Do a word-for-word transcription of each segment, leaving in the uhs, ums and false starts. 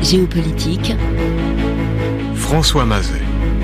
Géopolitique. François Mazet.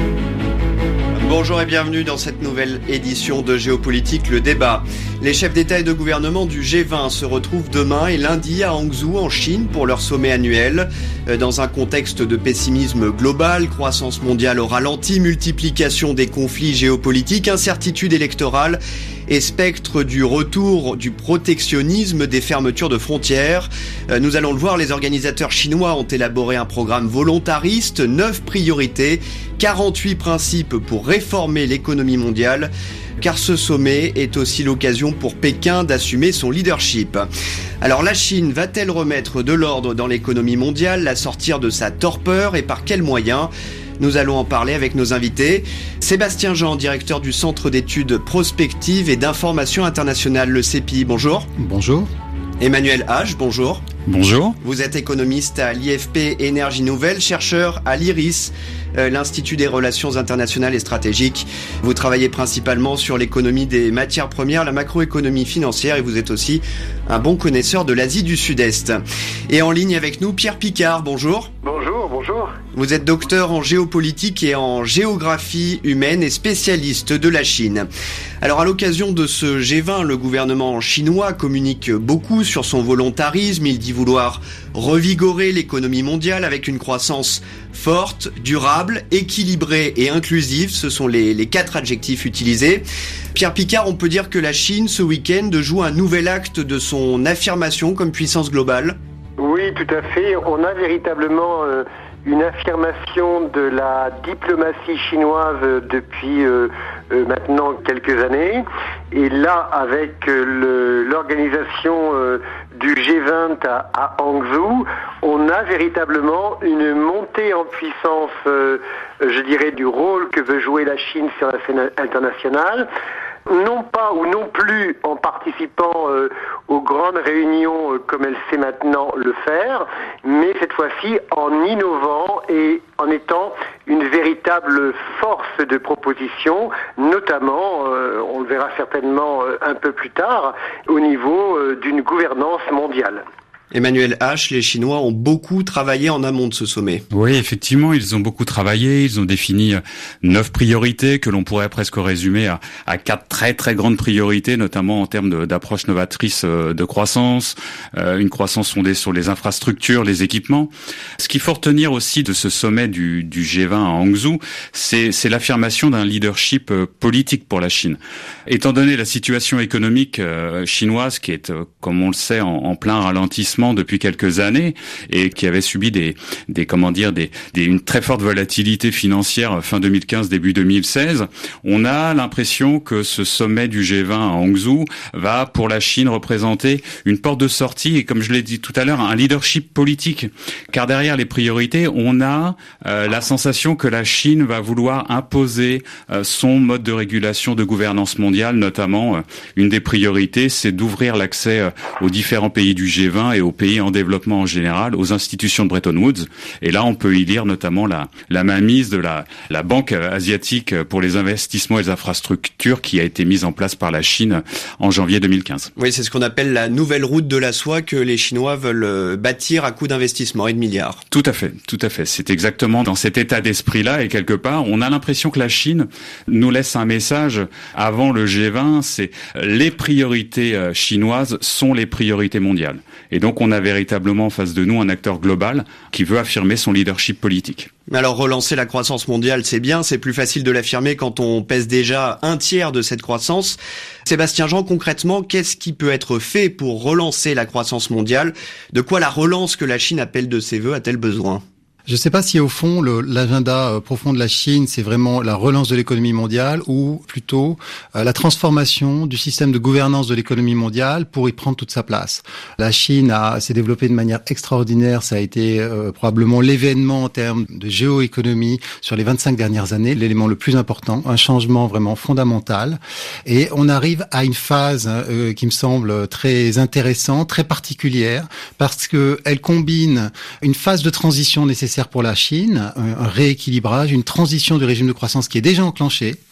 Bonjour et bienvenue dans cette nouvelle édition de Géopolitique, le débat. Les chefs d'État et de gouvernement du G vingt se retrouvent demain et lundi à Hangzhou en Chine pour leur sommet annuel. Dans un contexte de pessimisme global, croissance mondiale au ralenti, multiplication des conflits géopolitiques, incertitude électorale et spectre du retour du protectionnisme, des fermetures de frontières. Nous allons le voir, les organisateurs chinois ont élaboré un programme volontariste, neuf priorités, quarante-huit principes pour réformer l'économie mondiale, car ce sommet est aussi l'occasion pour Pékin d'assumer son leadership. Alors la Chine va-t-elle remettre de l'ordre dans l'économie mondiale, la sortir de sa torpeur et par quels moyens ? Nous allons en parler avec nos invités. Sébastien Jean, directeur du Centre d'études prospectives et d'information internationale, le C E P I, bonjour. Bonjour. Emmanuel H, bonjour. Bonjour. Vous êtes économiste à l'I F P Énergie Nouvelle, chercheur à l'I R I S, euh, l'Institut des Relations Internationales et Stratégiques. Vous travaillez principalement sur l'économie des matières premières, la macroéconomie financière et vous êtes aussi un bon connaisseur de l'Asie du Sud-Est. Et en ligne avec nous, Pierre Picard, bonjour. Bonjour, bonjour. Vous êtes docteur en géopolitique et en géographie humaine et spécialiste de la Chine. Alors à l'occasion de ce G vingt, le gouvernement chinois communique beaucoup sur son volontarisme. Il dit vouloir revigorer l'économie mondiale avec une croissance forte, durable, équilibrée et inclusive. Ce sont les, les quatre adjectifs utilisés. Pierre Picard, on peut dire que la Chine, ce week-end, joue un nouvel acte de son affirmation comme puissance globale. Oui, tout à fait. On a véritablement euh, une affirmation de la diplomatie chinoise depuis euh, euh, maintenant quelques années. Et là, avec euh, le, l'organisation euh, du G vingt à, à Hangzhou, on a véritablement une montée en puissance, euh, je dirais, du rôle que veut jouer la Chine sur la scène internationale. Non pas ou non plus en participant euh, aux grandes réunions euh, comme elle sait maintenant le faire, mais cette fois-ci en innovant et en étant une véritable force de proposition, notamment, euh, on le verra certainement euh, un peu plus tard, au niveau euh, d'une gouvernance mondiale. Emmanuel H, les Chinois ont beaucoup travaillé en amont de ce sommet. Oui, effectivement, ils ont beaucoup travaillé. Ils ont défini neuf priorités que l'on pourrait presque résumer à, à quatre très très grandes priorités, notamment en termes de, d'approche novatrice de croissance, euh, une croissance fondée sur les infrastructures, les équipements. Ce qu'il faut retenir aussi de ce sommet du, du G vingt à Hangzhou, c'est, c'est l'affirmation d'un leadership politique pour la Chine. Étant donné la situation économique euh, chinoise qui est, euh, comme on le sait, en, en plein ralentissement depuis quelques années et qui avait subi des, des comment dire, des, des, une très forte volatilité financière fin deux mille quinze, début deux mille seize, on a l'impression que ce sommet du G vingt à Hangzhou va pour la Chine représenter une porte de sortie et, comme je l'ai dit tout à l'heure, un leadership politique. Car derrière les priorités, on a euh, la sensation que la Chine va vouloir imposer euh, son mode de régulation de gouvernance mondiale, notamment euh, une des priorités, c'est d'ouvrir l'accès euh, aux différents pays du G vingt et aux pays en développement en général, aux institutions de Bretton Woods. Et là, on peut y lire notamment la, la mainmise de la, la Banque asiatique pour les investissements et les infrastructures qui a été mise en place par la Chine en janvier deux mille quinze. Oui, c'est ce qu'on appelle la nouvelle route de la soie que les Chinois veulent bâtir à coup d'investissement et de milliards. Tout à fait, tout à fait. C'est exactement dans cet état d'esprit-là et quelque part, on a l'impression que la Chine nous laisse un message avant le G vingt, c'est les priorités chinoises sont les priorités mondiales. Et donc, on a véritablement en face de nous un acteur global qui veut affirmer son leadership politique. Alors, relancer la croissance mondiale, c'est bien, c'est plus facile de l'affirmer quand on pèse déjà un tiers de cette croissance. Sébastien Jean, concrètement, qu'est-ce qui peut être fait pour relancer la croissance mondiale ? De quoi la relance que la Chine appelle de ses vœux a-t-elle besoin ? Je ne sais pas si au fond le, l'agenda profond de la Chine, c'est vraiment la relance de l'économie mondiale ou plutôt euh, la transformation du système de gouvernance de l'économie mondiale pour y prendre toute sa place. La Chine a, s'est développée de manière extraordinaire, ça a été euh, probablement l'événement en termes de géoéconomie sur les vingt-cinq dernières années, l'élément le plus important, un changement vraiment fondamental. Et on arrive à une phase euh, qui me semble très intéressante, très particulière, parce que elle combine une phase de transition nécessaire pour la Chine, un rééquilibrage, une transition du régime de croissance qui est déjà enclenché,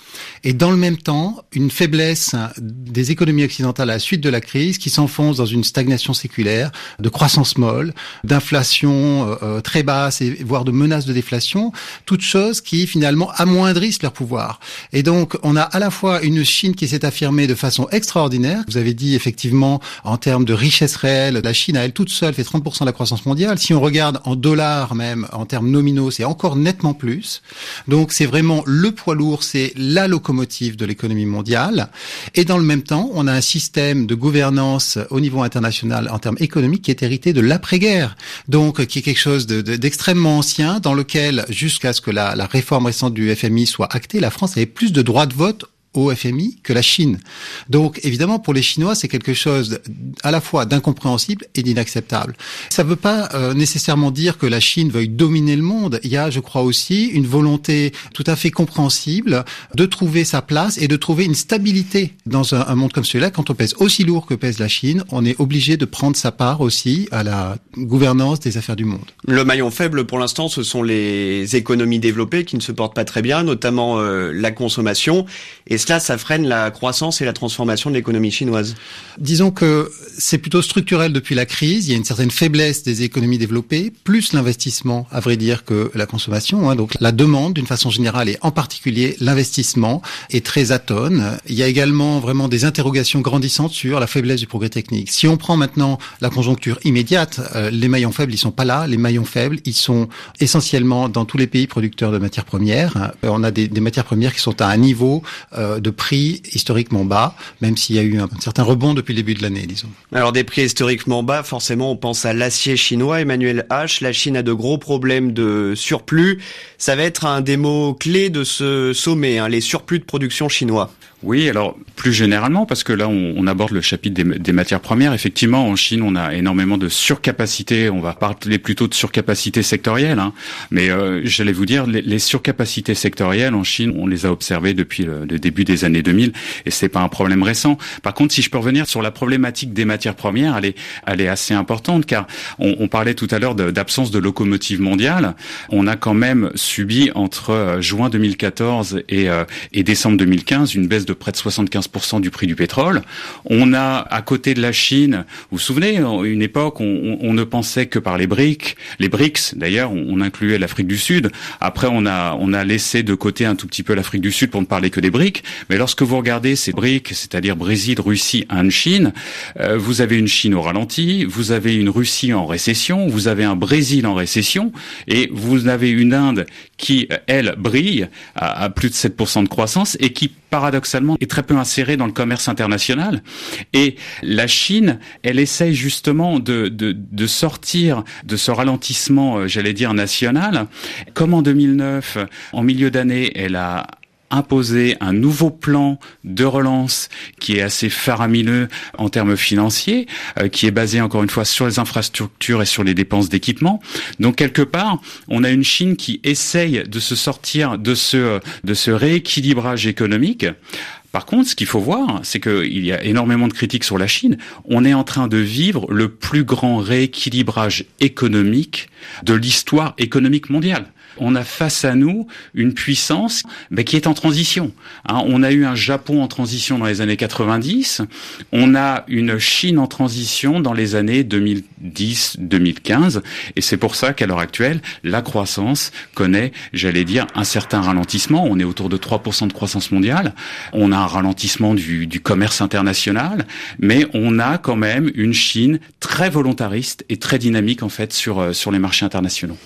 Et dans le même temps, une faiblesse des économies occidentales à la suite de la crise qui s'enfonce dans une stagnation séculaire, de croissance molle, d'inflation euh, très basse et voire de menaces de déflation, toutes choses qui finalement amoindrissent leur pouvoir. Et donc, on a à la fois une Chine qui s'est affirmée de façon extraordinaire. Vous avez dit effectivement, en termes de richesse réelle, la Chine à elle toute seule fait trente pour cent de la croissance mondiale. Si on regarde en dollars même, en termes nominaux, c'est encore nettement plus. Donc, c'est vraiment le poids lourd, c'est la locomotive de l'économie mondiale. Et dans le même temps, on a un système de gouvernance au niveau international en termes économiques qui est hérité de l'après-guerre. Donc, qui est quelque chose de, de, d'extrêmement ancien, dans lequel, jusqu'à ce que la, la réforme récente du F M I soit actée, la France avait plus de droits de vote au F M I que la Chine. Donc, évidemment, pour les Chinois, c'est quelque chose à la fois d'incompréhensible et d'inacceptable. Ça ne veut pas euh, nécessairement dire que la Chine veuille dominer le monde. Il y a, je crois aussi, une volonté tout à fait compréhensible de trouver sa place et de trouver une stabilité dans un, un monde comme celui-là. Quand on pèse aussi lourd que pèse la Chine, on est obligé de prendre sa part aussi à la gouvernance des affaires du monde. Le maillon faible, pour l'instant, ce sont les économies développées qui ne se portent pas très bien, notamment euh, la consommation. Et cela, ça freine la croissance et la transformation de l'économie chinoise. Disons que c'est plutôt structurel depuis la crise. Il y a une certaine faiblesse des économies développées, plus l'investissement, à vrai dire, que la consommation. Hein. Donc la demande, d'une façon générale, et en particulier l'investissement, est très atone. Il y a également vraiment des interrogations grandissantes sur la faiblesse du progrès technique. Si on prend maintenant la conjoncture immédiate, euh, les maillons faibles, ils sont pas là. Les maillons faibles, ils sont essentiellement dans tous les pays producteurs de matières premières. Euh, on a des, des matières premières qui sont à un niveau euh, de prix historiquement bas, même s'il y a eu un, un certain rebond depuis le début de l'année, disons. Alors des prix historiquement bas, forcément on pense à l'acier chinois. Emmanuel H, la Chine a de gros problèmes de surplus. Ça va être un des mots clés de ce sommet, hein, les surplus de production chinois. Oui, alors plus généralement, parce que là on, on aborde le chapitre des, des matières premières. Effectivement, en Chine, on a énormément de surcapacité. On va parler plutôt de surcapacité sectorielle, hein. Mais euh, j'allais vous dire, les, les surcapacités sectorielles en Chine, on les a observées depuis le, le début des années deux mille, et c'est pas un problème récent. Par contre, si je peux revenir sur la problématique des matières premières, elle est, elle est assez importante, car on, on parlait tout à l'heure de, d'absence de locomotive mondiale. On a quand même subi entre juin deux mille quatorze et, euh, et décembre deux mille quinze une baisse de près de soixante-quinze pour cent du prix du pétrole. On a, à côté de la Chine, vous vous souvenez, une époque, on, on ne pensait que par les briques. Les BRICS, d'ailleurs, on, on incluait l'Afrique du Sud. Après, on a, on a laissé de côté un tout petit peu l'Afrique du Sud pour ne parler que des briques. Mais lorsque vous regardez ces briques, c'est-à-dire Brésil, Russie, Inde, Chine, euh, vous avez une Chine au ralenti, vous avez une Russie en récession, vous avez un Brésil en récession, et vous avez une Inde qui, elle, brille à, à plus de sept pour cent de croissance et qui, paradoxalement, est très peu insérée dans le commerce international. Et la Chine, elle essaye justement de, de, de sortir de ce ralentissement, j'allais dire, national. Comme en deux mille neuf, en milieu d'année, elle a imposer un nouveau plan de relance qui est assez faramineux en termes financiers, euh, qui est basé encore une fois sur les infrastructures et sur les dépenses d'équipement. Donc quelque part, on a une Chine qui essaye de se sortir de ce de ce rééquilibrage économique. Par contre, ce qu'il faut voir, c'est qu'il y a énormément de critiques sur la Chine. On est en train de vivre le plus grand rééquilibrage économique de l'histoire économique mondiale. On a face à nous une puissance ben, qui est en transition. Hein, on a eu un Japon en transition dans les années quatre-vingt-dix. On a une Chine en transition dans les années deux mille dix deux mille quinze. Et c'est pour ça qu'à l'heure actuelle, la croissance connaît, j'allais dire, un certain ralentissement. On est autour de trois pour cent de croissance mondiale. On a un ralentissement du, du commerce international. Mais on a quand même une Chine très volontariste et très dynamique en fait sur, sur les marchés internationaux.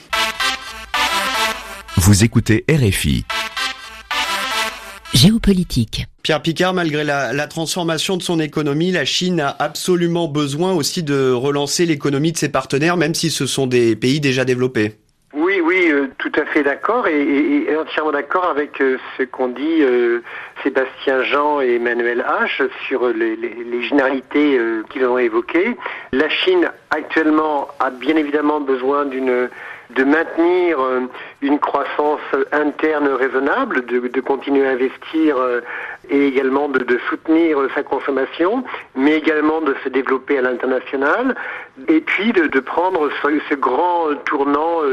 Vous écoutez R F I. Géopolitique. Pierre Picard, malgré la, la transformation de son économie, la Chine a absolument besoin aussi de relancer l'économie de ses partenaires, même si ce sont des pays déjà développés. Oui, oui, euh, tout à fait d'accord et, et, et entièrement d'accord avec euh, ce qu'ont dit euh, Sébastien Jean et Emmanuel H sur les, les, les généralités euh, qu'ils ont évoquées. La Chine actuellement a bien évidemment besoin d'une de maintenir euh, une croissance interne raisonnable, de, de continuer à investir euh, et également de, de soutenir euh, sa consommation, mais également de se développer à l'international, et puis de, de prendre ce, ce grand tournant euh,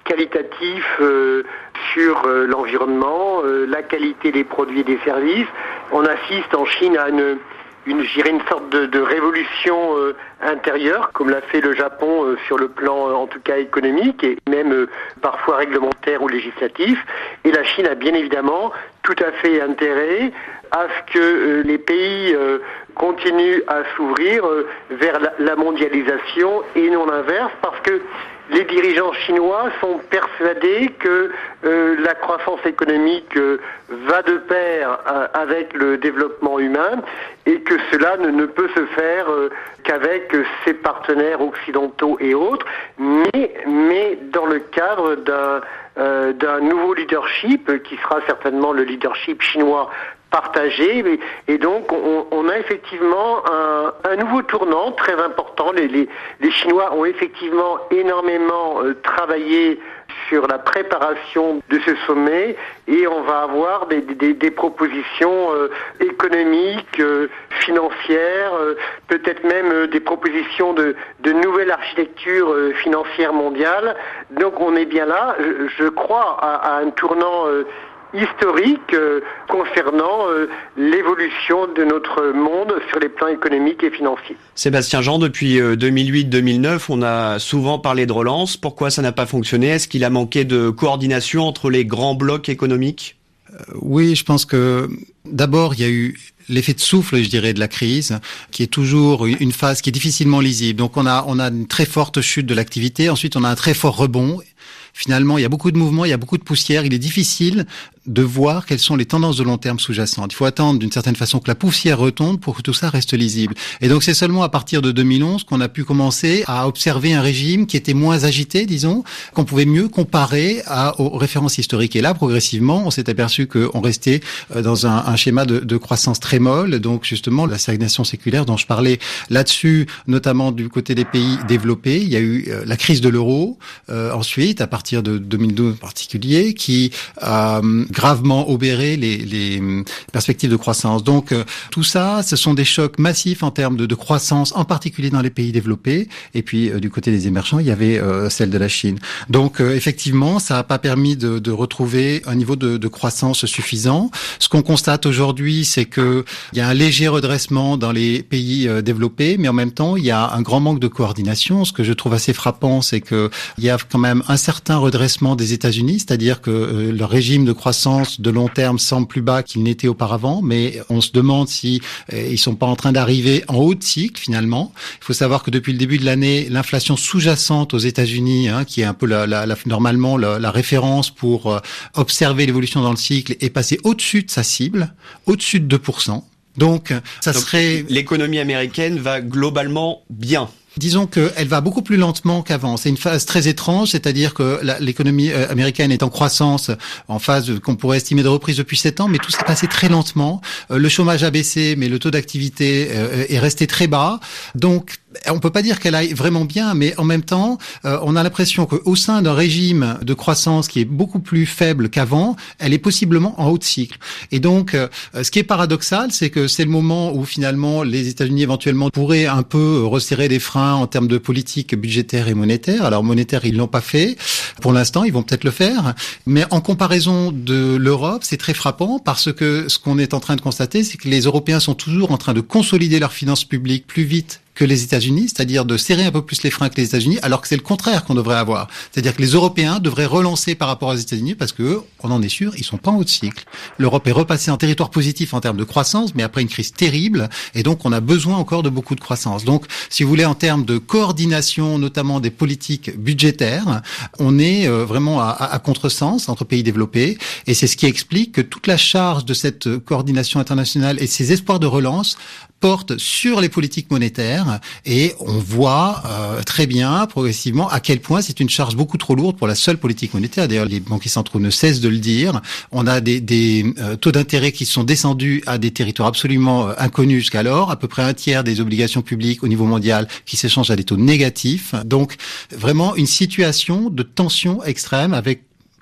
qualitatif euh, sur euh, l'environnement, euh, la qualité des produits et des services. On assiste en Chine à une, une, je dirais une sorte de, de révolution euh, intérieure, comme l'a fait le Japon euh, sur le plan, euh, en tout cas économique, et même euh, parfois réglementaire ou législatif. Et la Chine a bien évidemment tout à fait intérêt à ce que euh, les pays euh, continuent à s'ouvrir euh, vers la, la mondialisation et non l'inverse, parce que les dirigeants chinois sont persuadés que euh, la croissance économique euh, va de pair euh, avec le développement humain et que cela ne, ne peut se faire euh, qu'avec ses partenaires occidentaux et autres, mais, mais dans le cadre d'un, euh, d'un nouveau leadership qui sera certainement le leadership chinois partagé, et donc on, on a effectivement un, un nouveau tournant très important. Les, les, les Chinois ont effectivement énormément euh, travaillé sur la préparation de ce sommet et on va avoir des, des, des propositions euh, économiques, euh, financières, euh, peut-être même euh, des propositions de, de nouvelle architecture euh, financière mondiale. Donc on est bien là, je, je crois, à, à un tournant euh, historique euh, concernant euh, l'évolution de notre monde sur les plans économiques et financiers. Sébastien Jean, depuis euh, deux mille huit deux mille neuf, on a souvent parlé de relance. Pourquoi ça n'a pas fonctionné? Est-ce qu'il a manqué de coordination entre les grands blocs économiques? euh, Oui, je pense que d'abord, il y a eu l'effet de souffle, je dirais, de la crise, qui est toujours une phase qui est difficilement lisible. Donc on a, on a une très forte chute de l'activité. Ensuite, on a un très fort rebond. Finalement, il y a beaucoup de mouvements, il y a beaucoup de poussière. Il est difficile de voir quelles sont les tendances de long terme sous-jacentes. Il faut attendre d'une certaine façon que la poussière retombe pour que tout ça reste lisible. Et donc c'est seulement à partir de deux mille onze qu'on a pu commencer à observer un régime qui était moins agité, disons, qu'on pouvait mieux comparer à, aux références historiques. Et là, progressivement, on s'est aperçu qu'on restait dans un, un schéma de, de croissance très molle. Donc justement, la stagnation séculaire dont je parlais là-dessus, notamment du côté des pays développés, il y a eu euh, la crise de l'euro. Euh, ensuite, à partir de deux mille douze en particulier, qui a euh, gravement obéré les, les perspectives de croissance. Donc euh, tout ça, ce sont des chocs massifs en termes de, de croissance, en particulier dans les pays développés. Et puis euh, du côté des émergents, il y avait euh, celle de la Chine. Donc euh, effectivement, ça n'a pas permis de, de retrouver un niveau de, de croissance suffisant. Ce qu'on constate aujourd'hui, c'est que il y a un léger redressement dans les pays euh, développés, mais en même temps, il y a un grand manque de coordination. Ce que je trouve assez frappant, c'est que il y a quand même un certain redressement des États-Unis, c'est-à-dire que euh, leur régime de croissance de long terme semble plus bas qu'il n'était auparavant, mais on se demande si euh, ils sont pas en train d'arriver en haut de cycle finalement. Il faut savoir que depuis le début de l'année, l'inflation sous-jacente aux États-Unis, hein, qui est un peu la, la, la, normalement la, la référence pour euh, observer l'évolution dans le cycle, est passée au-dessus de sa cible, au-dessus de deux pour cent. Donc, ça Donc, serait... L'économie américaine va globalement bien. Disons qu'elle va beaucoup plus lentement qu'avant. C'est une phase très étrange, c'est-à-dire que la, l'économie euh, américaine est en croissance, en phase de, qu'on pourrait estimer de reprise depuis sept ans, mais tout s'est passé très lentement. Euh, le chômage a baissé, mais le taux d'activité euh, est resté très bas. Donc, on peut pas dire qu'elle aille vraiment bien, mais en même temps, euh, on a l'impression qu'au sein d'un régime de croissance qui est beaucoup plus faible qu'avant, elle est possiblement en haut de cycle. Et donc, euh, ce qui est paradoxal, c'est que c'est le moment où finalement les États-Unis éventuellement pourraient un peu resserrer les freins en termes de politique budgétaire et monétaire. Alors monétaire, ils l'ont pas fait. Pour l'instant, ils vont peut-être le faire. Mais en comparaison de l'Europe, c'est très frappant parce que ce qu'on est en train de constater, c'est que les Européens sont toujours en train de consolider leurs finances publiques plus vite que les États-Unis, c'est-à-dire de serrer un peu plus les freins que les États-Unis, alors que c'est le contraire qu'on devrait avoir. C'est-à-dire que les Européens devraient relancer par rapport aux États-Unis parce que, on en est sûr, ils sont pas en haut de cycle. L'Europe est repassée en territoire positif en termes de croissance, mais après une crise terrible, et donc on a besoin encore de beaucoup de croissance. Donc, si vous voulez, en termes de coordination, notamment des politiques budgétaires, on est euh, vraiment à, à, à contresens entre pays développés, et c'est ce qui explique que toute la charge de cette coordination internationale et ces espoirs de relance porte sur les politiques monétaires et on voit euh, très bien progressivement à quel point c'est une charge beaucoup trop lourde pour la seule politique monétaire. D'ailleurs, les banquiers centraux ne cessent de le dire. On a des, des euh, taux d'intérêt qui sont descendus à des territoires absolument euh, inconnus jusqu'alors, à peu près un tiers des obligations publiques au niveau mondial qui s'échangent à des taux négatifs. Donc vraiment une situation de tension extrême avec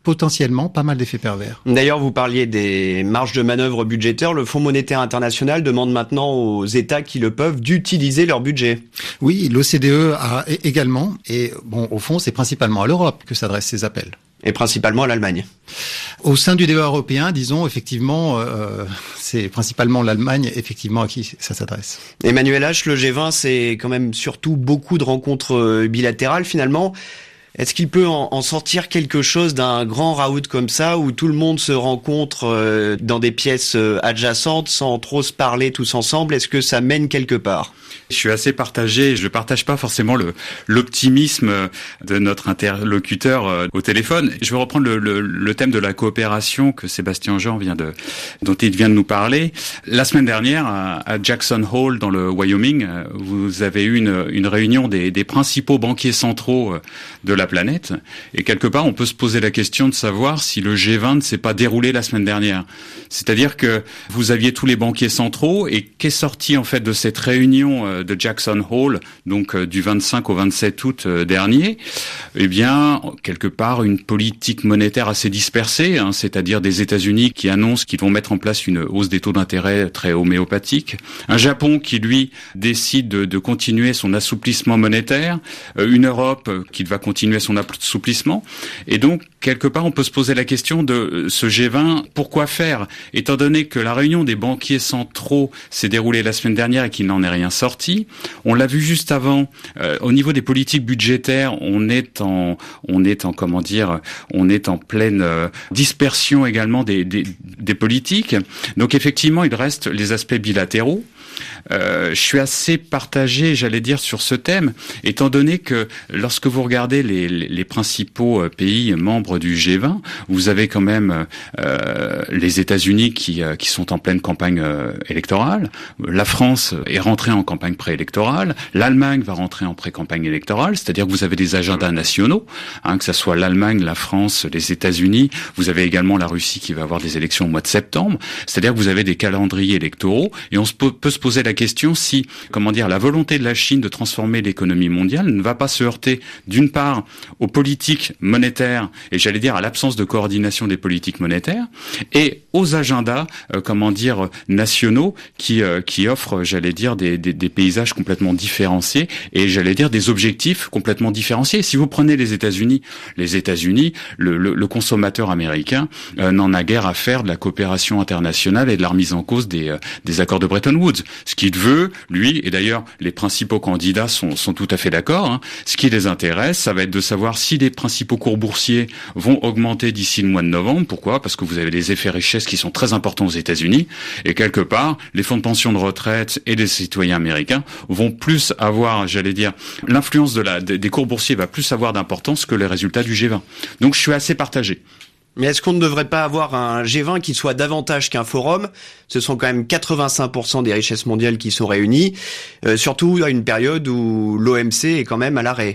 potentiellement pas mal d'effets pervers. D'ailleurs, vous parliez des marges de manœuvre budgétaires. Le Fonds monétaire international demande maintenant aux États qui le peuvent d'utiliser leur budget. Oui, l'O C D E a également. Et bon, au fond, c'est principalement à l'Europe que s'adressent ces appels. Et principalement à l'Allemagne. Au sein du débat européen, disons, effectivement, euh, c'est principalement l'Allemagne, effectivement, à qui ça s'adresse. Emmanuel H, le G vingt, c'est quand même surtout beaucoup de rencontres bilatérales, finalement. Est-ce qu'il peut en, en sortir quelque chose d'un grand raout comme ça, où tout le monde se rencontre euh, dans des pièces euh, adjacentes, sans trop se parler tous ensemble? Est-ce que ça mène quelque part? Je suis assez partagé. Je ne partage pas forcément le, l'optimisme de notre interlocuteur au téléphone. Je vais reprendre le, le, le thème de la coopération que Sébastien Jean vient de, dont il vient de nous parler. La semaine dernière, à, à Jackson Hole, dans le Wyoming, vous avez eu une, une réunion des, des principaux banquiers centraux de la planète. Et quelque part, on peut se poser la question de savoir si le G vingt ne s'est pas déroulé la semaine dernière. C'est-à-dire que vous aviez tous les banquiers centraux, et qu'est sorti en fait de cette réunion de Jackson Hole, donc du vingt-cinq au vingt-sept août dernier? Eh bien, quelque part, une politique monétaire assez dispersée, hein, c'est-à-dire des États-Unis qui annoncent qu'ils vont mettre en place une hausse des taux d'intérêt très homéopathique, un Japon qui, lui, décide de, de continuer son assouplissement monétaire, une Europe qui va continuer son assouplissement, et donc, quelque part, on peut se poser la question de ce G vingt, pourquoi faire? Étant donné que la réunion des banquiers centraux s'est déroulée la semaine dernière et qu'il n'en est rien sorti, on l'a vu juste avant, euh, au niveau des politiques budgétaires, on est en, on est en, comment dire, on est en pleine euh, dispersion également des, des, des politiques. Donc effectivement, il reste les aspects bilatéraux. Euh, je suis assez partagé, j'allais dire, sur ce thème, étant donné que lorsque vous regardez les, les, les principaux pays membres du G vingt, vous avez quand même euh, les États-Unis qui, euh, qui sont en pleine campagne euh, électorale, la France est rentrée en campagne préélectorale, l'Allemagne va rentrer en pré-campagne électorale, c'est-à-dire que vous avez des agendas nationaux, hein, que ça soit l'Allemagne, la France, les États-Unis, vous avez également la Russie qui va avoir des élections au mois de septembre, c'est-à-dire que vous avez des calendriers électoraux, et on se peut, peut se poser la question si, comment dire, la volonté de la Chine de transformer l'économie mondiale ne va pas se heurter d'une part aux politiques monétaires, et j'allais dire à l'absence de coordination des politiques monétaires, et aux agendas, euh, comment dire, nationaux qui euh, qui offrent, j'allais dire, des, des, des paysages complètement différenciés, et j'allais dire des objectifs complètement différenciés. Si vous prenez les États-Unis, les États-Unis, le, le, le consommateur américain euh, n'en a guère à faire de la coopération internationale et de la remise en cause des, euh, des accords de Bretton Woods. Ce qu'il veut, lui, et d'ailleurs les principaux candidats sont, sont tout à fait d'accord, hein, ce qui les intéresse, ça va être de savoir si les principaux cours boursiers vont augmenter d'ici le mois de novembre. Pourquoi? Parce que vous avez des effets richesse qui sont très importants aux États-Unis, et quelque part, les fonds de pension de retraite et les citoyens américains vont plus avoir, j'allais dire, l'influence de la, des cours boursiers va plus avoir d'importance que les résultats du G vingt. Donc je suis assez partagé. Mais est-ce qu'on ne devrait pas avoir un G vingt qui soit davantage qu'un forum? Ce sont quand même quatre-vingt-cinq pour cent des richesses mondiales qui sont réunies, euh, surtout à une période où l'O M C est quand même à l'arrêt.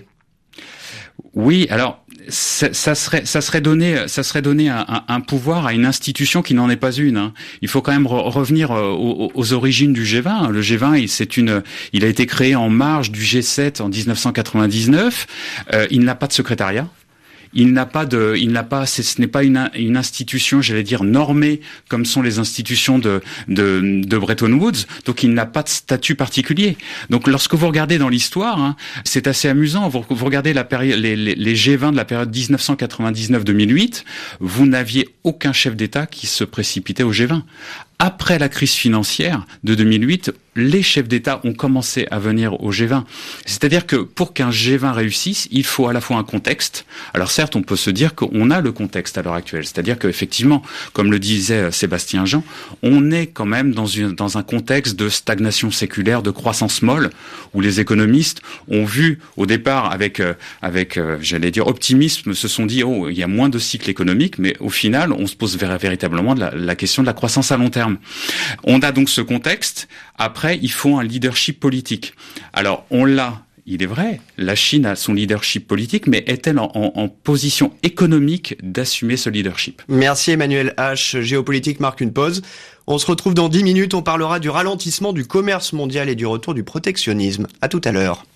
Oui, alors ça, ça serait ça serait donner ça serait donner un, un, un pouvoir à une institution qui n'en est pas une. Hein. Il faut quand même re- revenir aux, aux origines du G vingt. Le G vingt, c'est une, il a été créé en marge du G sept en dix-neuf cent quatre-vingt-dix-neuf. Euh, il n'a pas de secrétariat. Il n'a pas de, il n'a pas, ce n'est pas une, une institution, j'allais dire, normée comme sont les institutions de, de, de Bretton Woods. Donc, il n'a pas de statut particulier. Donc, lorsque vous regardez dans l'histoire, hein, c'est assez amusant. Vous, vous regardez la période, les, les, les G vingt de la période dix-neuf cent quatre-vingt-dix-neuf deux mille huit, vous n'aviez aucun chef d'État qui se précipitait au G vingt. Après la crise financière de deux mille huit, les chefs d'État ont commencé à venir au G vingt. C'est-à-dire que pour qu'un G vingt réussisse, il faut à la fois un contexte. Alors certes, on peut se dire qu'on a le contexte à l'heure actuelle. C'est-à-dire qu'effectivement, comme le disait Sébastien Jean, on est quand même dans, une, dans un contexte de stagnation séculaire, de croissance molle, où les économistes ont vu au départ avec, avec j'allais dire, optimisme, se sont dit, oh, il y a moins de cycles économiques, mais au final, on se pose véritablement de la, la question de la croissance à long terme. On a donc ce contexte. Après, il faut un leadership politique. Alors, on l'a, il est vrai, la Chine a son leadership politique, mais est-elle en, en, en position économique d'assumer ce leadership? Merci Emmanuel H. Géopolitique marque une pause. On se retrouve dans dix minutes. On parlera du ralentissement du commerce mondial et du retour du protectionnisme. À tout à l'heure.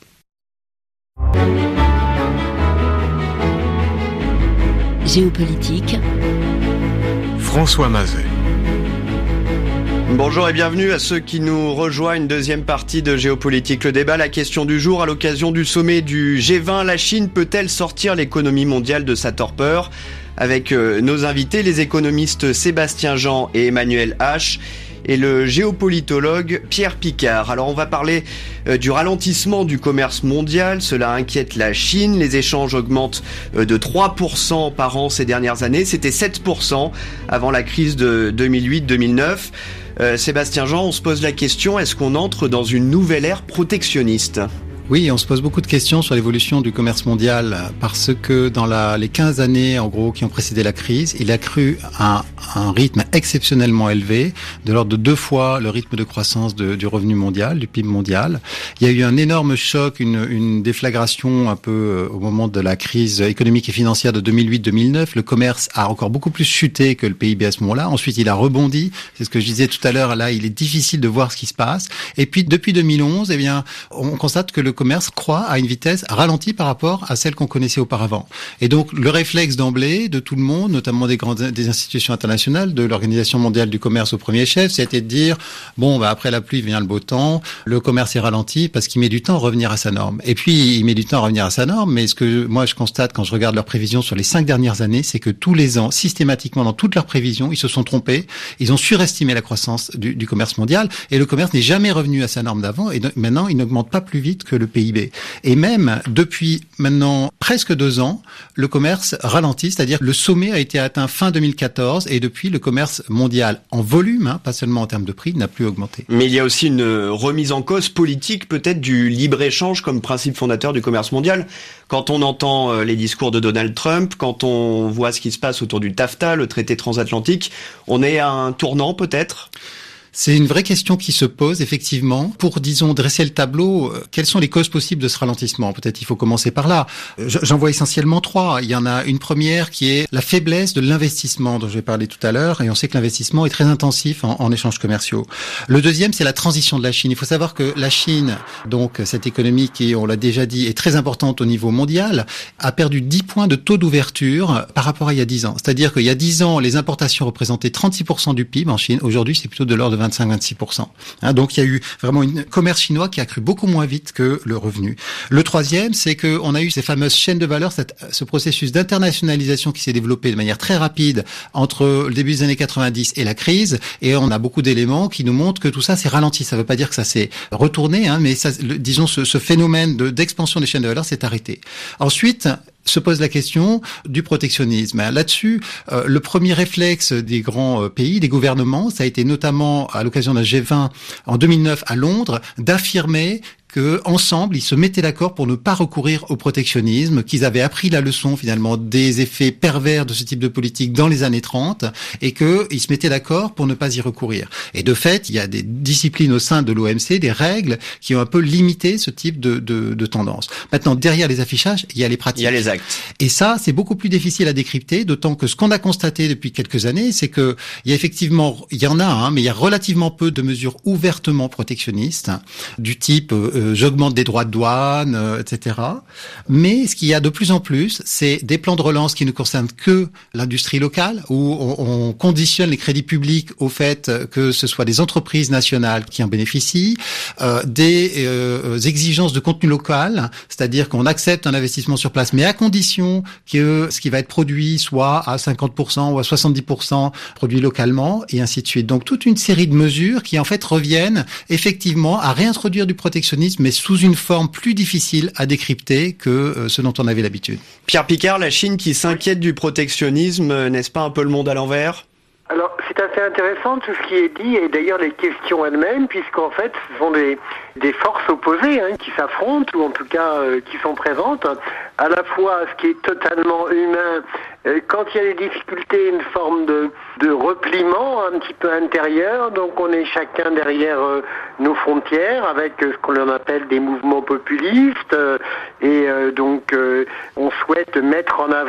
Géopolitique. François Mazet. Bonjour et bienvenue à ceux qui nous rejoignent. Deuxième partie de Géopolitique. Le débat, la question du jour à l'occasion du sommet du G vingt. La Chine peut-elle sortir l'économie mondiale de sa torpeur ? Avec nos invités, les économistes Sébastien Jean et Emmanuel H. et le géopolitologue Pierre Picard. Alors on va parler du ralentissement du commerce mondial. Cela inquiète la Chine. Les échanges augmentent de trois pour cent par an ces dernières années. C'était sept pour cent avant la crise de deux mille huit deux mille neuf. Euh, Sébastien Jean, on se pose la question, est-ce qu'on entre dans une nouvelle ère protectionniste ? Oui, on se pose beaucoup de questions sur l'évolution du commerce mondial parce que dans la, les quinze années, en gros, qui ont précédé la crise, il a cru à un rythme exceptionnellement élevé, de l'ordre de deux fois le rythme de croissance de, du revenu mondial, du P I B mondial. Il y a eu un énorme choc, une, une déflagration un peu au moment de la crise économique et financière de deux mille huit deux mille neuf. Le commerce a encore beaucoup plus chuté que le P I B à ce moment-là. Ensuite, il a rebondi. C'est ce que je disais tout à l'heure. Là, il est difficile de voir ce qui se passe. Et puis, depuis deux mille onze, eh bien, on constate que le commerce croît à une vitesse ralentie par rapport à celle qu'on connaissait auparavant. Et donc, le réflexe d'emblée de tout le monde, notamment des grandes des institutions internationales, de l'Organisation mondiale du commerce au premier chef, c'était de dire, bon, bah, après la pluie vient le beau temps, le commerce est ralenti parce qu'il met du temps à revenir à sa norme. Et puis, il met du temps à revenir à sa norme, mais ce que moi, je constate quand je regarde leurs prévisions sur les cinq dernières années, c'est que tous les ans, systématiquement, dans toutes leurs prévisions, ils se sont trompés, ils ont surestimé la croissance du, du commerce mondial, et le commerce n'est jamais revenu à sa norme d'avant, et donc, maintenant, il n'augmente pas plus vite que le P I B. Et même depuis maintenant presque deux ans, le commerce ralentit, c'est-à-dire le sommet a été atteint fin deux mille quatorze et depuis le commerce mondial en volume, hein, pas seulement en termes de prix, n'a plus augmenté. Mais il y a aussi une remise en cause politique peut-être du libre-échange comme principe fondateur du commerce mondial. Quand on entend les discours de Donald Trump, quand on voit ce qui se passe autour du TAFTA, le traité transatlantique, on est à un tournant peut-être ? C'est une vraie question qui se pose, effectivement. Pour, disons, dresser le tableau, quelles sont les causes possibles de ce ralentissement ? Peut-être il faut commencer par là. J'en vois essentiellement trois. Il y en a une première qui est la faiblesse de l'investissement dont je vais parler tout à l'heure, et on sait que l'investissement est très intensif en, en échanges commerciaux. Le deuxième, c'est la transition de la Chine. Il faut savoir que la Chine, donc cette économie qui, on l'a déjà dit, est très importante au niveau mondial, a perdu dix points de taux d'ouverture par rapport à il y a dix ans. C'est-à-dire qu'il y a dix ans, les importations représentaient trente-six pour cent du P I B en Chine. Aujourd'hui, c'est plutôt de l'ordre de vingt-cinq à vingt-six pour cent. Hein, donc il y a eu vraiment un commerce chinois qui a cru beaucoup moins vite que le revenu. Le troisième, c'est qu'on a eu ces fameuses chaînes de valeur, cette, ce processus d'internationalisation qui s'est développé de manière très rapide entre le début des années quatre-vingt-dix et la crise, et on a beaucoup d'éléments qui nous montrent que tout ça s'est ralenti. Ça ne veut pas dire que ça s'est retourné, hein, mais ça, le, disons ce, ce phénomène de, d'expansion des chaînes de valeur s'est arrêté. Ensuite, se pose la question du protectionnisme. Là-dessus, euh, le premier réflexe des grands euh, pays, des gouvernements, ça a été notamment à l'occasion d'un G vingt en deux mille neuf à Londres, d'affirmer que ensemble ils se mettaient d'accord pour ne pas recourir au protectionnisme, qu'ils avaient appris la leçon finalement des effets pervers de ce type de politique dans les années trente et qu'ils se mettaient d'accord pour ne pas y recourir. Et de fait, il y a des disciplines au sein de l'O M C, des règles qui ont un peu limité ce type de, de, de tendance. Maintenant, derrière les affichages, il y a les pratiques. Il y a les actes. Et ça, c'est beaucoup plus difficile à décrypter, d'autant que ce qu'on a constaté depuis quelques années, c'est que il y a effectivement, il y en a, hein, mais il y a relativement peu de mesures ouvertement protectionnistes du type euh, Euh, j'augmente des droits de douane, euh, et cetera. Mais ce qu'il y a de plus en plus, c'est des plans de relance qui ne concernent que l'industrie locale, où on, on conditionne les crédits publics au fait que ce soit des entreprises nationales qui en bénéficient, euh, des euh, exigences de contenu local, c'est-à-dire qu'on accepte un investissement sur place, mais à condition que ce qui va être produit soit à cinquante pour cent ou à soixante-dix pour cent produit localement, et ainsi de suite. Donc toute une série de mesures qui en fait reviennent effectivement à réintroduire du protectionnisme, mais sous une forme plus difficile à décrypter que euh, ce dont on avait l'habitude. Pierre Picard, la Chine qui s'inquiète du protectionnisme, n'est-ce pas un peu le monde à l'envers ? Alors, c'est assez intéressant tout ce qui est dit, et d'ailleurs les questions elles-mêmes, puisqu'en fait, ce sont des, des forces opposées hein, qui s'affrontent, ou en tout cas euh, qui sont présentes. À la fois, ce qui est totalement humain, euh, quand il y a des difficultés, une forme de, de repliement un petit peu intérieur, donc on est chacun derrière euh, nos frontières, avec euh, ce qu'on appelle des mouvements populistes, euh, et euh, donc euh, on souhaite mettre en avant euh,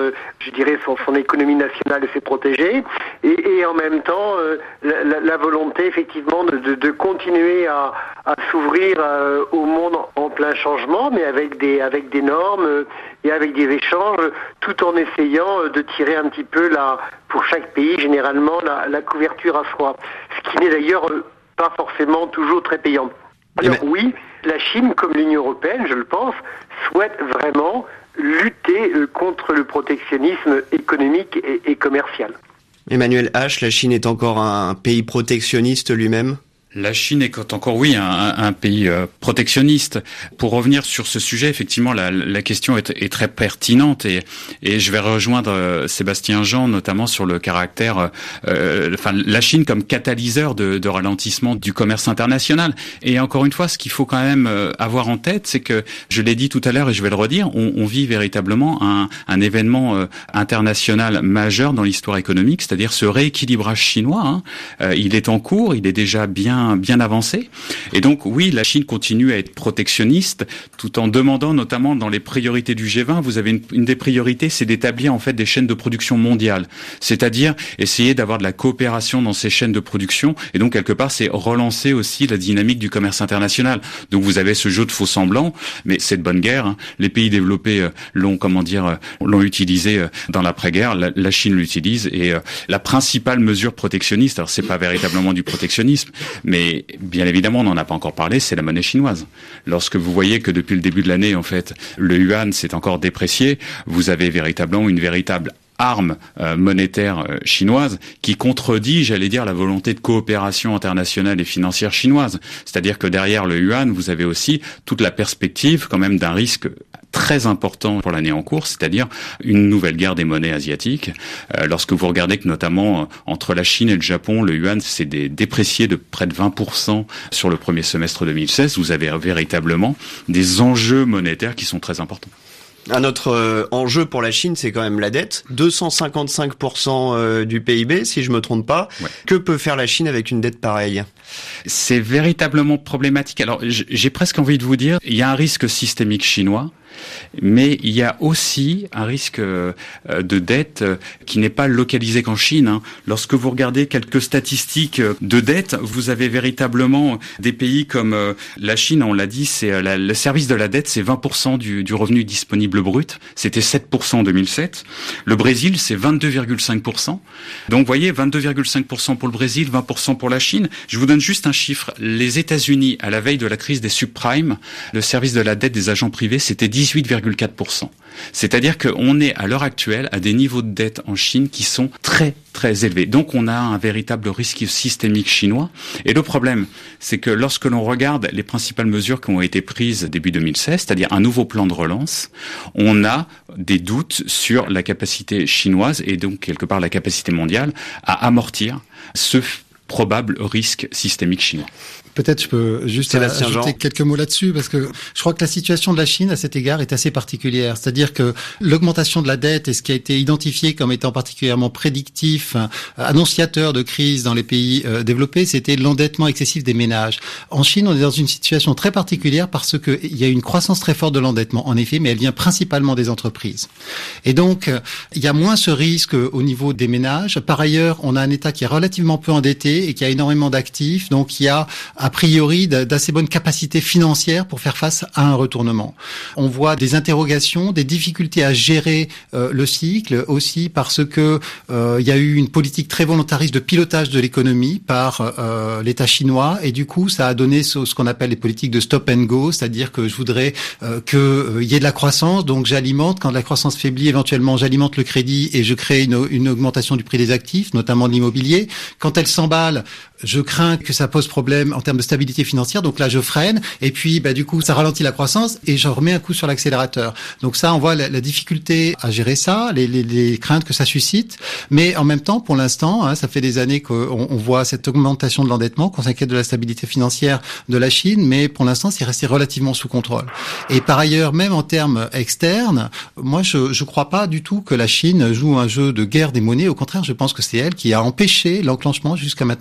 euh, je dirais, son, son économie nationale et ses protégés, et, et en même temps euh, la, la, la volonté effectivement de, de, de continuer à, à s'ouvrir euh, au monde en plein changement, mais avec des avec des normes euh, et avec des échanges, tout en essayant euh, de tirer un petit peu la, pour chaque pays généralement la, la couverture à soi, ce qui n'est d'ailleurs euh, pas forcément toujours très payant. Alors oui, la Chine, comme l'Union européenne, je le pense, souhaite vraiment lutter euh, contre le protectionnisme économique et, et commercial. Emmanuel H., la Chine est encore un pays protectionniste lui-même ? La Chine est encore, oui, un, un pays euh, protectionniste. Pour revenir sur ce sujet, effectivement, la, la question est, est très pertinente et, et je vais rejoindre euh, Sébastien Jean, notamment sur le caractère, euh, enfin, la Chine comme catalyseur de, de ralentissement du commerce international. Et encore une fois, ce qu'il faut quand même euh, avoir en tête, c'est que, je l'ai dit tout à l'heure et je vais le redire, on, on vit véritablement un, un événement euh, international majeur dans l'histoire économique, c'est-à-dire ce rééquilibrage chinois. Hein, euh, il est en cours, il est déjà bien bien avancé. Et donc, oui, la Chine continue à être protectionniste, tout en demandant, notamment dans les priorités du G vingt, vous avez une, une des priorités, c'est d'établir en fait des chaînes de production mondiales. C'est-à-dire essayer d'avoir de la coopération dans ces chaînes de production. Et donc, quelque part, c'est relancer aussi la dynamique du commerce international. Donc, vous avez ce jeu de faux semblants, mais c'est de bonne guerre. Hein. Les pays développés euh, l'ont, comment dire, euh, l'ont utilisé euh, dans l'après-guerre. La, la Chine l'utilise. Et euh, la principale mesure protectionniste, alors c'est pas véritablement du protectionnisme, mais bien évidemment, on n'en a pas encore parlé, c'est la monnaie chinoise. Lorsque vous voyez que depuis le début de l'année, en fait, le yuan s'est encore déprécié, vous avez véritablement une véritable arme euh, monétaire euh, chinoise qui contredit, j'allais dire, la volonté de coopération internationale et financière chinoise. C'est-à-dire que derrière le yuan, vous avez aussi toute la perspective quand même d'un risque très important pour l'année en cours, c'est-à-dire une nouvelle guerre des monnaies asiatiques. Euh, lorsque vous regardez que notamment euh, entre la Chine et le Japon, le yuan s'est dé- déprécié de près de vingt pour cent sur le premier semestre deux mille seize, vous avez véritablement des enjeux monétaires qui sont très importants. Un autre euh, enjeu pour la Chine, c'est quand même la dette. deux cent cinquante-cinq pour cent euh, du P I B, si je me trompe pas. Ouais. Que peut faire la Chine avec une dette pareille ? C'est véritablement problématique. Alors, j'ai presque envie de vous dire, il y a un risque systémique chinois, mais il y a aussi un risque de dette qui n'est pas localisé qu'en Chine. Hein. Lorsque vous regardez quelques statistiques de dette, vous avez véritablement des pays comme la Chine, on l'a dit, c'est la, le service de la dette, c'est vingt pour cent du, du revenu disponible brut. C'était sept pour cent en deux mille sept. Le Brésil, c'est vingt-deux virgule cinq pour cent. Donc, vous voyez, vingt-deux virgule cinq pour cent pour le Brésil, vingt pour cent pour la Chine. Je vous donne juste un chiffre. Les États-Unis, à la veille de la crise des subprimes, le service de la dette des agents privés, c'était dix-huit virgule quatre pour cent. C'est-à-dire qu'on est à l'heure actuelle à des niveaux de dette en Chine qui sont très très élevés. Donc on a un véritable risque systémique chinois. Et le problème, c'est que lorsque l'on regarde les principales mesures qui ont été prises début deux mille seize, c'est-à-dire un nouveau plan de relance, on a des doutes sur la capacité chinoise et donc quelque part la capacité mondiale à amortir ce probable risque systémique chinois. Peut-être je peux juste Sébastien ajouter Jean. quelques mots là-dessus, parce que je crois que la situation de la Chine à cet égard est assez particulière. C'est-à-dire que l'augmentation de la dette et ce qui a été identifié comme étant particulièrement prédictif, annonciateur de crise dans les pays euh, développés, c'était l'endettement excessif des ménages. En Chine, on est dans une situation très particulière parce que il y a une croissance très forte de l'endettement, en effet, mais elle vient principalement des entreprises. Et donc, il y a moins ce risque au niveau des ménages. Par ailleurs, on a un État qui est relativement peu endetté et qui a énormément d'actifs, donc il y a a priori d'assez bonnes capacités financières pour faire face à un retournement. On voit des interrogations, des difficultés à gérer euh, le cycle aussi parce que euh, il y a eu une politique très volontariste de pilotage de l'économie par euh, l'État chinois et du coup ça a donné ce, ce qu'on appelle les politiques de stop and go, c'est-à-dire que je voudrais euh, qu'il euh, y ait de la croissance, donc j'alimente, quand la croissance faiblit éventuellement j'alimente le crédit et je crée une, une augmentation du prix des actifs, notamment de l'immobilier. Quand elle s'emballe, je crains que ça pose problème en termes de stabilité financière, donc là je freine, et puis bah, du coup ça ralentit la croissance et je remets un coup sur l'accélérateur. Donc ça, on voit la, la difficulté à gérer ça, les, les, les craintes que ça suscite, mais en même temps, pour l'instant, hein, ça fait des années qu'on on voit cette augmentation de l'endettement, qu'on s'inquiète de la stabilité financière de la Chine, mais pour l'instant c'est resté relativement sous contrôle. Et par ailleurs, même en termes externes, moi je je crois pas du tout que la Chine joue un jeu de guerre des monnaies, au contraire je pense que c'est elle qui a empêché l'enclenchement jusqu'à maintenant d'une guerre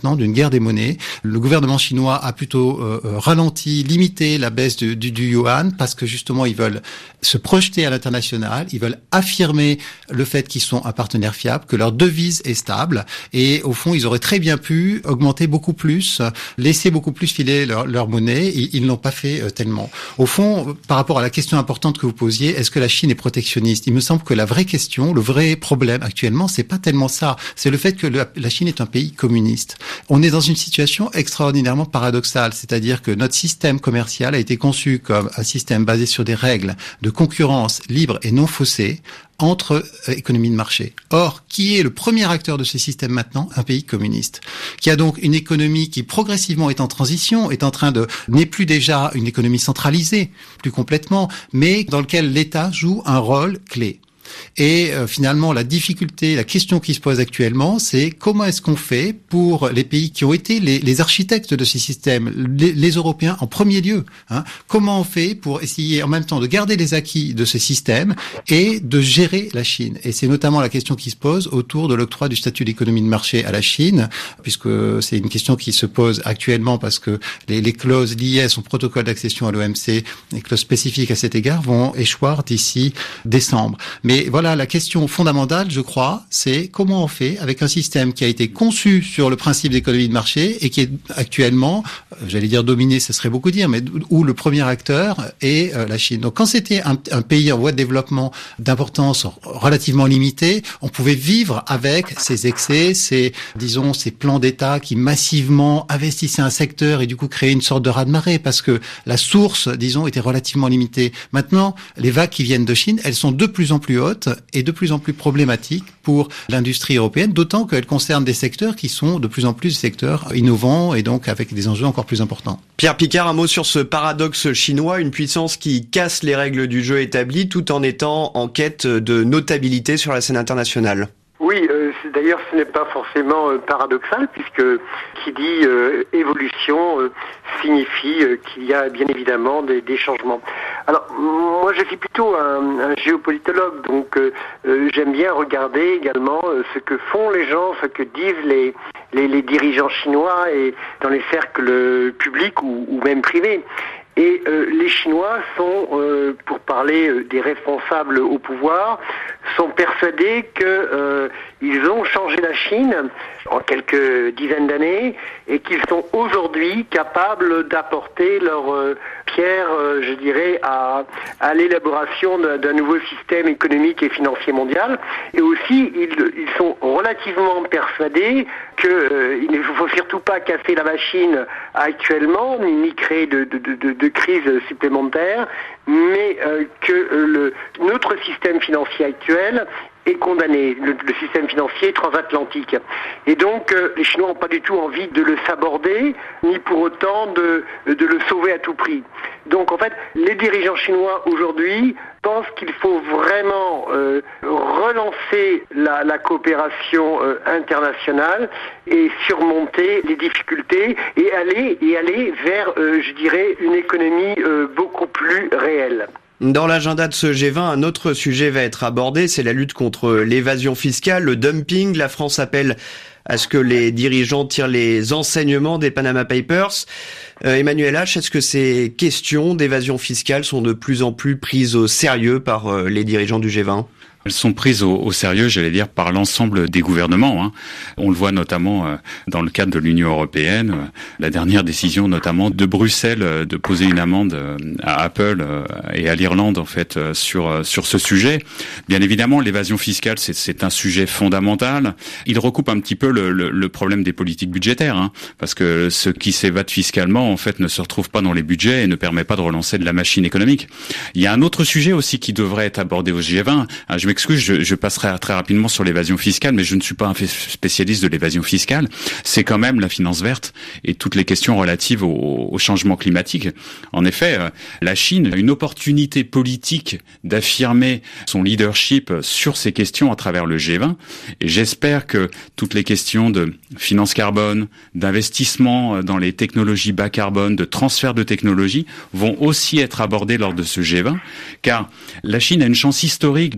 guerre des monnaies. Le gouvernement chinois a plutôt euh, ralenti, limité la baisse du, du, du yuan parce que justement ils veulent se projeter à l'international, ils veulent affirmer le fait qu'ils sont un partenaire fiable, que leur devise est stable et au fond ils auraient très bien pu augmenter beaucoup plus, laisser beaucoup plus filer leur, leur monnaie. Ils, ils n'ont pas fait euh, tellement. Au fond, par rapport à la question importante que vous posiez, est-ce que la Chine est protectionniste ? Il me semble que la vraie question, le vrai problème actuellement, c'est pas tellement ça. C'est le fait que le, la Chine est un pays communiste. On est dans une situation extraordinairement paradoxale, c'est-à-dire que notre système commercial a été conçu comme un système basé sur des règles de concurrence libre et non faussée entre euh, économies de marché. Or, qui est le premier acteur de ce système maintenant ? Un pays communiste, qui a donc une économie qui progressivement est en transition, est en train de, n'est plus déjà une économie centralisée, plus complètement, mais dans lequel l'État joue un rôle clé. Et euh, finalement, la difficulté, la question qui se pose actuellement, c'est comment est-ce qu'on fait pour les pays qui ont été les, les architectes de ces systèmes, les, les Européens en premier lieu, hein, comment on fait pour essayer en même temps de garder les acquis de ce système et de gérer la Chine. Et c'est notamment la question qui se pose autour de l'octroi du statut d'économie de marché à la Chine, puisque c'est une question qui se pose actuellement parce que les, les clauses liées à son protocole d'accession à l'O M C, les clauses spécifiques à cet égard, vont échoir d'ici décembre. Mais Et voilà, la question fondamentale, je crois, c'est comment on fait avec un système qui a été conçu sur le principe d'économie de marché et qui est actuellement, j'allais dire dominé, ce serait beaucoup dire, mais où le premier acteur est euh, la Chine. Donc quand c'était un, un pays en voie de développement d'importance relativement limitée, on pouvait vivre avec ces excès, ces, disons, ces plans d'État qui massivement investissaient un secteur et du coup créaient une sorte de raz-de-marée parce que la source, disons, était relativement limitée. Maintenant, les vagues qui viennent de Chine, elles sont de plus en plus hautes et de plus en plus problématique pour l'industrie européenne, d'autant qu'elle concerne des secteurs qui sont de plus en plus des secteurs innovants et donc avec des enjeux encore plus importants. Pierre Picard, un mot sur ce paradoxe chinois, une puissance qui casse les règles du jeu établies tout en étant en quête de notabilité sur la scène internationale. Oui, euh, d'ailleurs ce n'est pas forcément euh, paradoxal puisque qui dit euh, évolution euh, signifie euh, qu'il y a bien évidemment des, des changements. Alors moi je suis plutôt un, un géopolitologue, donc euh, euh, j'aime bien regarder également euh, ce que font les gens, ce que disent les, les, les dirigeants chinois et dans les cercles publics ou, ou même privés. Et euh, les Chinois sont, euh, pour parler euh, des responsables au pouvoir, sont persuadés que euh, ils ont changé la Chine en quelques dizaines d'années et qu'ils sont aujourd'hui capables d'apporter leur euh, pierre, euh, je dirais, à, à l'élaboration d'un, d'un nouveau système économique et financier mondial. Et aussi, ils, ils sont relativement persuadés qu'il euh, ne faut surtout pas casser la machine actuellement, ni, ni créer de, de, de, de crise supplémentaire, mais euh, que euh, le, notre système financier actuel est condamné, le, le système financier transatlantique. Et donc, euh, les Chinois n'ont pas du tout envie de le saborder, ni pour autant de, de le sauver à tout prix. Donc, en fait, les dirigeants chinois aujourd'hui pensent qu'il faut vraiment euh, relancer la, la coopération euh, internationale et surmonter les difficultés et aller, et aller vers, euh, je dirais, une économie euh, beaucoup plus réelle. Dans l'agenda de ce G vingt, un autre sujet va être abordé, c'est la lutte contre l'évasion fiscale, le dumping. La France appelle à ce que les dirigeants tirent les enseignements des Panama Papers. Euh, Emmanuel H, est-ce que ces questions d'évasion fiscale sont de plus en plus prises au sérieux par euh, les dirigeants du G vingt ? Elles sont prises au, au sérieux, j'allais dire, par l'ensemble des gouvernements. Hein. On le voit notamment euh, dans le cadre de l'Union européenne. Euh, la dernière décision, notamment de Bruxelles, euh, de poser une amende euh, à Apple euh, et à l'Irlande, en fait, euh, sur euh, sur ce sujet. Bien évidemment, l'évasion fiscale, c'est, c'est un sujet fondamental. Il recoupe un petit peu le, le, le problème des politiques budgétaires, hein, parce que ce qui s'évade fiscalement, en fait, ne se retrouve pas dans les budgets et ne permet pas de relancer de la machine économique. Il y a un autre sujet aussi qui devrait être abordé au G vingt. Hein, je Excuse, je, je passerai très rapidement sur l'évasion fiscale, mais je ne suis pas un spécialiste de l'évasion fiscale. C'est quand même la finance verte et toutes les questions relatives au, au changement climatique. En effet, la Chine a une opportunité politique d'affirmer son leadership sur ces questions à travers le G vingt. Et j'espère que toutes les questions de finance carbone, d'investissement dans les technologies bas carbone, de transfert de technologies vont aussi être abordées lors de ce G vingt, car la Chine a une chance historique de pouvoir affirmer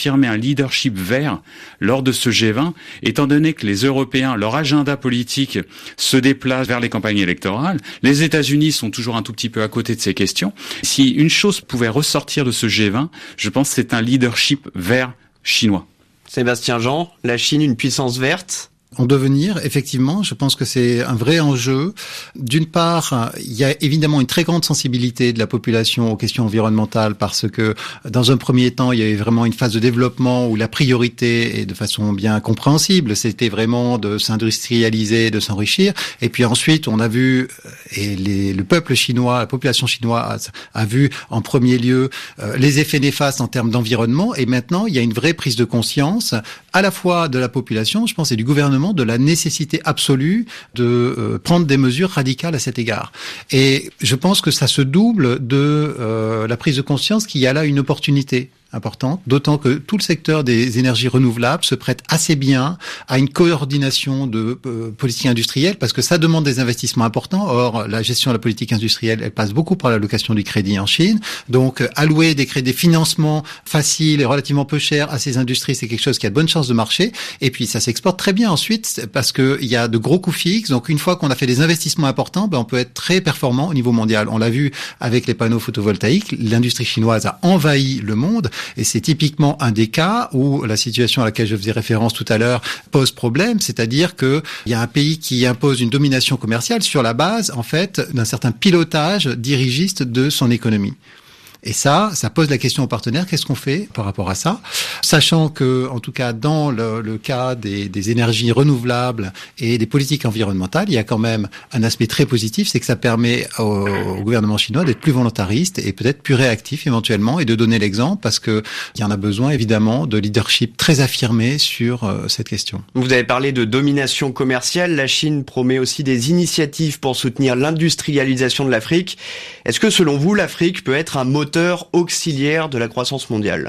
affirmer un leadership vert lors de ce G vingt, étant donné que les Européens, leur agenda politique se déplace vers les campagnes électorales. Les États-Unis sont toujours un tout petit peu à côté de ces questions. Si une chose pouvait ressortir de ce G vingt, je pense que c'est un leadership vert chinois. Sébastien Jean, la Chine, une puissance verte ? En devenir, effectivement, je pense que c'est un vrai enjeu. D'une part, il y a évidemment une très grande sensibilité de la population aux questions environnementales parce que dans un premier temps, il y avait vraiment une phase de développement où la priorité, et de façon bien compréhensible, c'était vraiment de s'industrialiser, de s'enrichir. Et puis ensuite, on a vu, et les, le peuple chinois, la population chinoise a, a vu en premier lieu euh, les effets néfastes en termes d'environnement. Et maintenant, il y a une vraie prise de conscience à la fois de la population, je pense, et du gouvernement, de la nécessité absolue de euh, prendre des mesures radicales à cet égard. Et je pense que ça se double de euh, la prise de conscience qu'il y a là une opportunité importante, d'autant que tout le secteur des énergies renouvelables se prête assez bien à une coordination de euh, politique industrielle parce que ça demande des investissements importants. Or, la gestion de la politique industrielle, elle passe beaucoup par l'allocation du crédit en Chine. Donc, euh, allouer des crédits, des financements faciles et relativement peu chers à ces industries, c'est quelque chose qui a de bonnes chances de marcher. Et puis, ça s'exporte très bien ensuite parce que il y a de gros coûts fixes. Donc, une fois qu'on a fait des investissements importants, ben, on peut être très performant au niveau mondial. On l'a vu avec les panneaux photovoltaïques. L'industrie chinoise a envahi le monde. Et c'est typiquement un des cas où la situation à laquelle je faisais référence tout à l'heure pose problème, c'est-à-dire que il y a un pays qui impose une domination commerciale sur la base, en fait, d'un certain pilotage dirigiste de son économie. Et ça, ça pose la question aux partenaires, qu'est-ce qu'on fait par rapport à ça? Sachant que, en tout cas, dans le, le cas des, des énergies renouvelables et des politiques environnementales, il y a quand même un aspect très positif, c'est que ça permet au, au gouvernement chinois d'être plus volontariste et peut-être plus réactif éventuellement et de donner l'exemple parce que il y en a besoin évidemment de leadership très affirmé sur euh, cette question. Vous avez parlé de domination commerciale. La Chine promet aussi des initiatives pour soutenir l'industrialisation de l'Afrique. Est-ce que, selon vous, l'Afrique peut être un moteur auxiliaire de la croissance mondiale?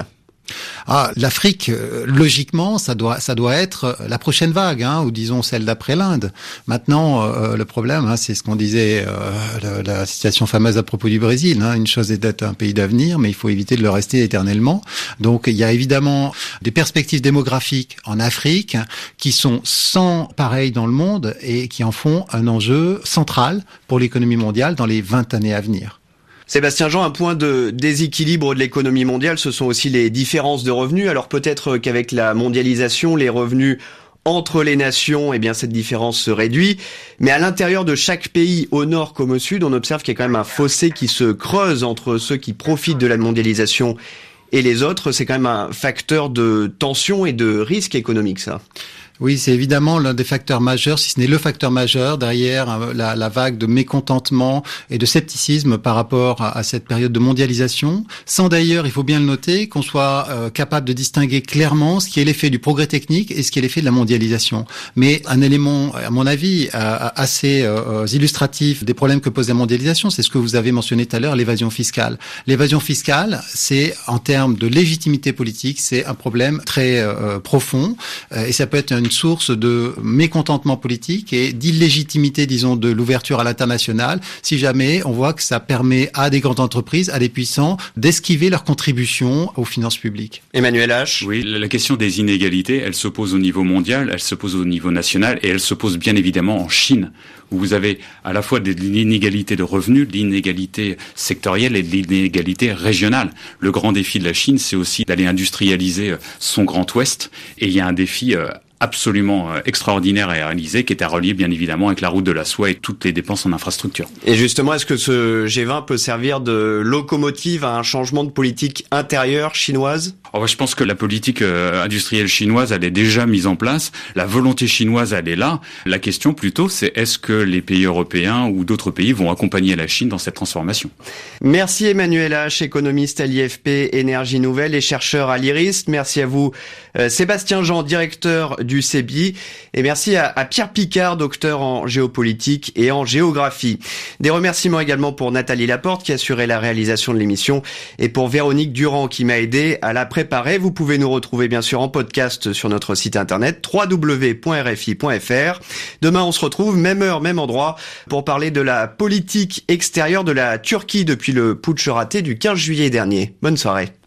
Ah, l'Afrique, euh, logiquement, ça doit, ça doit être la prochaine vague, hein, ou disons celle d'après l'Inde. Maintenant, euh, le problème, hein, c'est ce qu'on disait, euh, la, la citation fameuse à propos du Brésil. Hein, une chose est d'être un pays d'avenir, mais il faut éviter de le rester éternellement. Donc, il y a évidemment des perspectives démographiques en Afrique qui sont sans pareil dans le monde et qui en font un enjeu central pour l'économie mondiale dans les vingt années à venir. Sébastien Jean, un point de déséquilibre de l'économie mondiale, ce sont aussi les différences de revenus. Alors peut-être qu'avec la mondialisation, les revenus entre les nations, eh bien cette différence se réduit. Mais à l'intérieur de chaque pays, au nord comme au sud, on observe qu'il y a quand même un fossé qui se creuse entre ceux qui profitent de la mondialisation et les autres. C'est quand même un facteur de tension et de risque économique, ça. Oui, c'est évidemment l'un des facteurs majeurs, si ce n'est le facteur majeur, derrière la, la vague de mécontentement et de scepticisme par rapport à, à cette période de mondialisation, sans d'ailleurs, il faut bien le noter, qu'on soit euh, capable de distinguer clairement ce qui est l'effet du progrès technique et ce qui est l'effet de la mondialisation. Mais un élément, à mon avis, euh, assez euh, illustratif des problèmes que pose la mondialisation, c'est ce que vous avez mentionné tout à l'heure, l'évasion fiscale. L'évasion fiscale, c'est, en termes de légitimité politique, c'est un problème très euh, profond euh, et ça peut être une une source de mécontentement politique et d'illégitimité, disons, de l'ouverture à l'international, si jamais on voit que ça permet à des grandes entreprises, à des puissants, d'esquiver leur contribution aux finances publiques. Emmanuel H. Oui, la question des inégalités, elle se pose au niveau mondial, elle se pose au niveau national et elle se pose bien évidemment en Chine, où vous avez à la fois de l'inégalité de revenus, de l'inégalité sectorielle et de l'inégalité régionale. Le grand défi de la Chine, c'est aussi d'aller industrialiser son Grand Ouest, et il y a un défi euh, absolument extraordinaire à réaliser, qui est à relier bien évidemment avec la route de la soie et toutes les dépenses en infrastructure. Et justement, est-ce que ce G vingt peut servir de locomotive à un changement de politique intérieure chinoise ? Alors, je pense que la politique euh, industrielle chinoise, elle est déjà mise en place. La volonté chinoise, elle est là. La question plutôt, c'est est-ce que les pays européens ou d'autres pays vont accompagner la Chine dans cette transformation ? Merci Emmanuel H, économiste à l'I F P Énergie Nouvelle et chercheur à l'I R I S. Merci à vous euh, Sébastien Jean, directeur du C B I. Et merci à, à Pierre Picard, docteur en géopolitique et en géographie. Des remerciements également pour Nathalie Laporte qui assurait la réalisation de l'émission et pour Véronique Durand qui m'a aidé à la préparer. Vous pouvez nous retrouver bien sûr en podcast sur notre site internet w w w point r f i point f r. Demain on se retrouve, même heure, même endroit, pour parler de la politique extérieure de la Turquie depuis le putsch raté du quinze juillet dernier. Bonne soirée.